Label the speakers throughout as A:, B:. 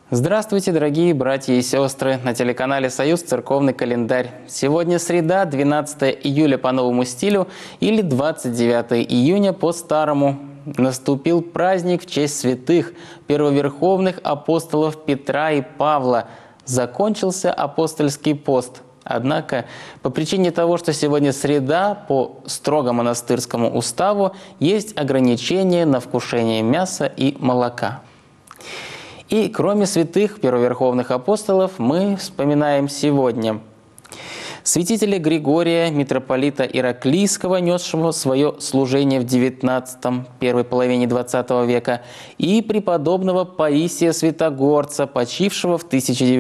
A: Здравствуйте, дорогие братья и сестры! На телеканале «Союз. Церковный календарь». Сегодня среда, 12 июля по новому стилю или 29 июня по старому. Наступил праздник в честь святых, первоверховных апостолов Петра и Павла. Закончился апостольский пост. Однако, по причине того, что сегодня среда, по строго монастырскому уставу, есть ограничения на вкушение мяса и молока. И кроме святых первоверховных апостолов мы вспоминаем сегодня святителя Григория, митрополита Ираклийского, несшего свое служение в XIX, первой половине XX века, и преподобного Паисия Святогорца, почившего в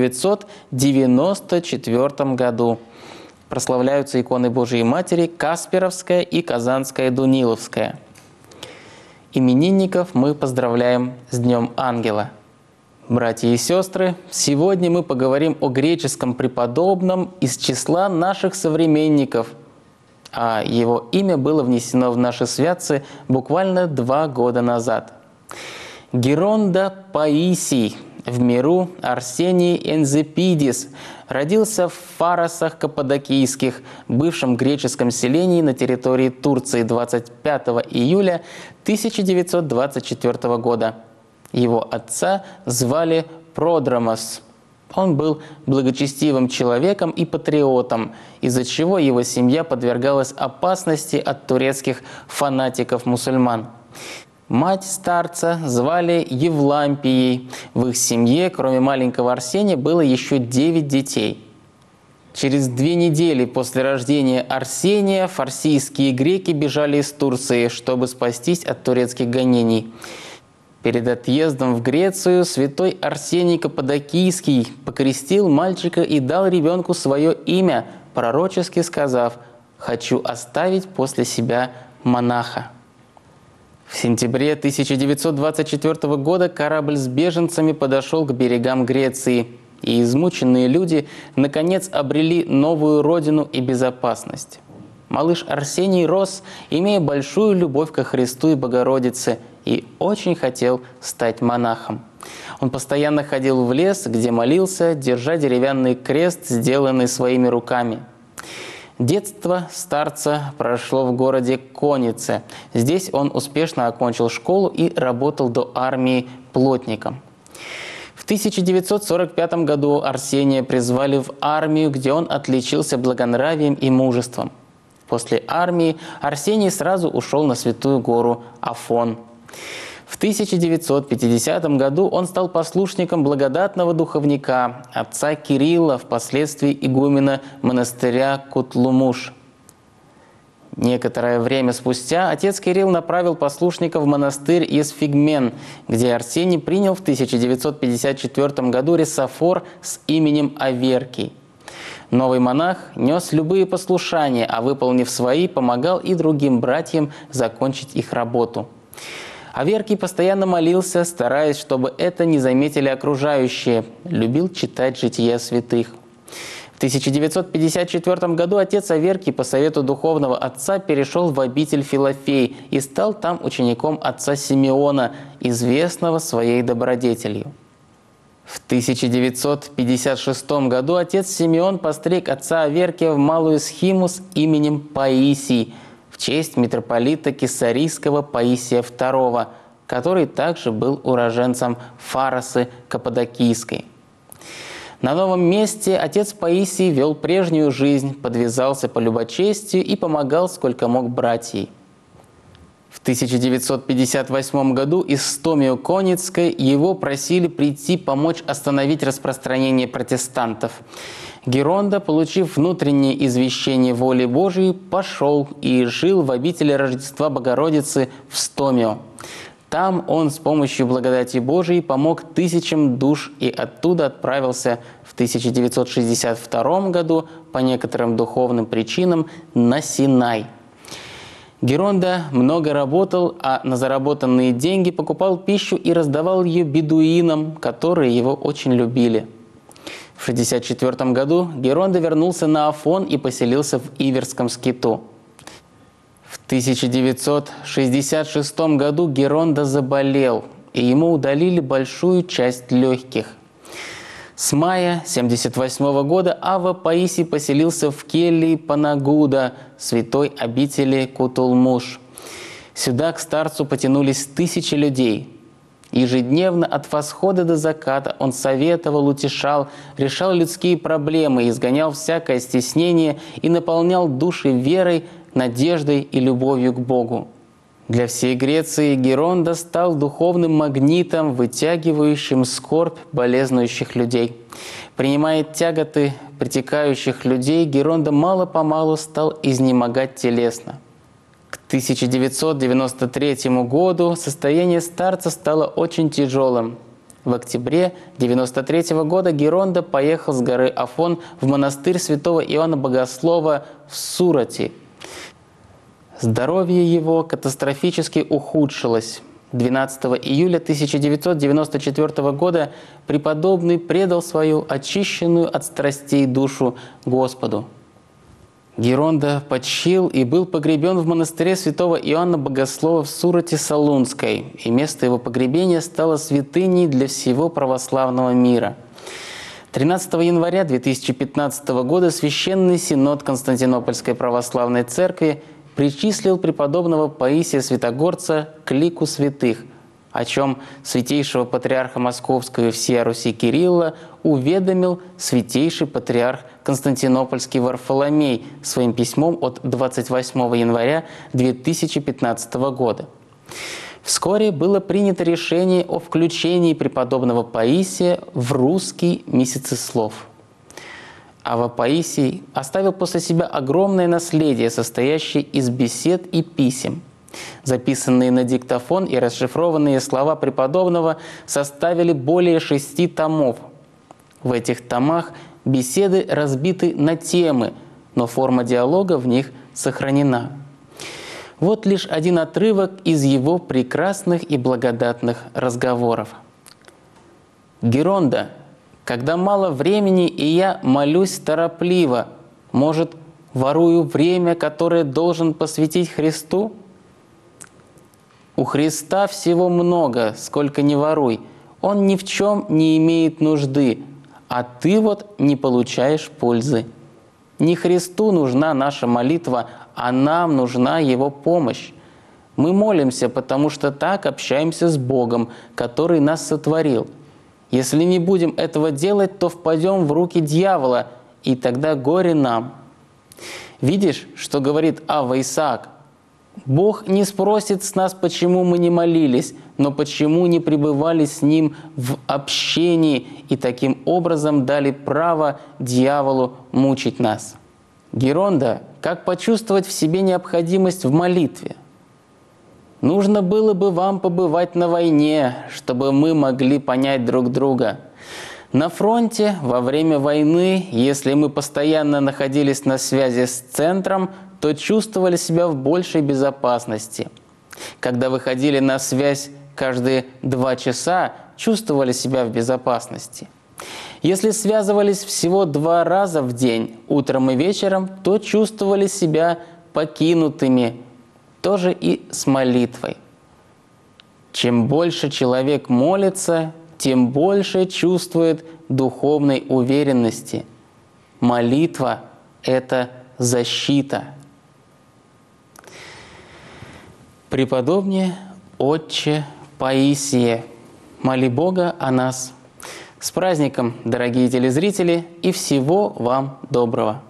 A: 1994 году. Прославляются иконы Божией Матери Касперовская и Казанская Дуниловская. Именинников мы поздравляем с Днем Ангела. Братья и сестры, сегодня мы поговорим о греческом преподобном из числа наших современников, а его имя было внесено в наши святцы буквально 2 года назад. Геронда Паисий, в миру Арсений Энзепидис, родился в Фаросах Каппадокийских, бывшем греческом селении на территории Турции 25 июля 1924 года. Его отца звали Продромос. Он был благочестивым человеком и патриотом, из-за чего его семья подвергалась опасности от турецких фанатиков-мусульман. Мать старца звали Евлампией. В их семье, кроме маленького Арсения, было еще 9 детей. Через 2 недели после рождения Арсения фарсийские греки бежали из Турции, чтобы спастись от турецких гонений. Перед отъездом в Грецию святой Арсений Каппадокийский покрестил мальчика и дал ребенку свое имя, пророчески сказав: «Хочу оставить после себя монаха». В сентябре 1924 года корабль с беженцами подошел к берегам Греции, и измученные люди наконец обрели новую родину и безопасность. Малыш Арсений рос, имея большую любовь ко Христу и Богородице, и очень хотел стать монахом. Он постоянно ходил в лес, где молился, держа деревянный крест, сделанный своими руками. Детство старца прошло в городе Конице. Здесь он успешно окончил школу и работал до армии плотником. В 1945 году Арсения призвали в армию, где он отличился благонравием и мужеством. После армии Арсений сразу ушел на Святую гору Афон. В 1950 году он стал послушником благодатного духовника, отца Кирилла, впоследствии игумена монастыря Кутлумуш. Некоторое время спустя отец Кирилл направил послушника в монастырь Есфигмен, где Арсений принял в 1954 году ресофор с именем Аверкий. Новый монах нес любые послушания, а выполнив свои, помогал и другим братьям закончить их работу. Аверкий постоянно молился, стараясь, чтобы это не заметили окружающие, любил читать жития святых. В 1954 году отец Аверкий по совету духовного отца перешел в обитель Филофей и стал там учеником отца Симеона, известного своей добродетелью. В 1956 году отец Симеон постриг отца Аверкия в малую схиму с именем Паисий в честь митрополита Кесарийского Паисия II, который также был уроженцем Фаросы Каппадокийской. На новом месте отец Паисий вел прежнюю жизнь, подвязался по любочестию и помогал сколько мог братьей. В 1958 году из Стомио Коницкой его просили прийти помочь остановить распространение протестантов. Геронда, получив внутреннее извещение воли Божией, пошел и жил в обители Рождества Богородицы в Стомио. Там он с помощью благодати Божией помог тысячам душ и оттуда отправился в 1962 году по некоторым духовным причинам на Синай. Геронда много работал, а на заработанные деньги покупал пищу и раздавал ее бедуинам, которые его очень любили. В 1964 году Геронда вернулся на Афон и поселился в Иверском скиту. В 1966 году Геронда заболел, и ему удалили большую часть легких. С мая 1978 года Ава Паисий поселился в келье Панагуда, святой обители Кутулмуш. Сюда к старцу потянулись тысячи людей. Ежедневно от восхода до заката он советовал, утешал, решал людские проблемы, изгонял всякое стеснение и наполнял души верой, надеждой и любовью к Богу. Для всей Греции Геронда стал духовным магнитом, вытягивающим скорбь болезнующих людей. Принимая тяготы притекающих людей, Геронда мало-помалу стал изнемогать телесно. К 1993 году состояние старца стало очень тяжелым. В октябре 1993 года Геронда поехал с горы Афон в монастырь святого Иоанна Богослова в Сурате. Здоровье его катастрофически ухудшилось. 12 июля 1994 года преподобный предал свою очищенную от страстей душу Господу. Геронда почил и был погребен в монастыре святого Иоанна Богослова в Сурате Солунской, и место его погребения стало святыней для всего православного мира. 13 января 2015 года Священный Синод Константинопольской Православной Церкви причислил преподобного Паисия Святогорца к лику святых, о чем святейшего патриарха Московского и всея Руси Кирилла уведомил святейший патриарх Константинопольский Варфоломей своим письмом от 28 января 2015 года. Вскоре было принято решение о включении преподобного Паисия в русский месяцеслов. Ава Паисий оставил после себя огромное наследие, состоящее из бесед и писем. Записанные на диктофон и расшифрованные слова преподобного составили более 6 томов. В этих томах беседы разбиты на темы, но форма диалога в них сохранена. Вот лишь один отрывок из его прекрасных и благодатных разговоров. «Геронда, когда мало времени, и я молюсь торопливо, может, ворую время, которое должен посвятить Христу? У Христа всего много, сколько ни воруй, Он ни в чем не имеет нужды, а ты вот не получаешь пользы. Не Христу нужна наша молитва, а нам нужна Его помощь. Мы молимся, потому что так общаемся с Богом, который нас сотворил. Если не будем этого делать, то впадем в руки дьявола, и тогда горе нам. Видишь, что говорит Авва Исаак? Бог не спросит с нас, почему мы не молились, но почему не пребывали с Ним в общении и таким образом дали право дьяволу мучить нас. Геронда, как почувствовать в себе необходимость в молитве? Нужно было бы вам побывать на войне, чтобы мы могли понять друг друга. На фронте, во время войны, если мы постоянно находились на связи с центром, то чувствовали себя в большей безопасности. Когда выходили на связь каждые 2 часа, чувствовали себя в безопасности. Если связывались всего 2 раза в день, утром и вечером, то чувствовали себя покинутыми, тоже и с молитвой. Чем больше человек молится, тем больше чувствует духовной уверенности. Молитва — это защита. Преподобнее Отче Паисие, моли Бога о нас. С праздником, дорогие телезрители, и всего вам доброго!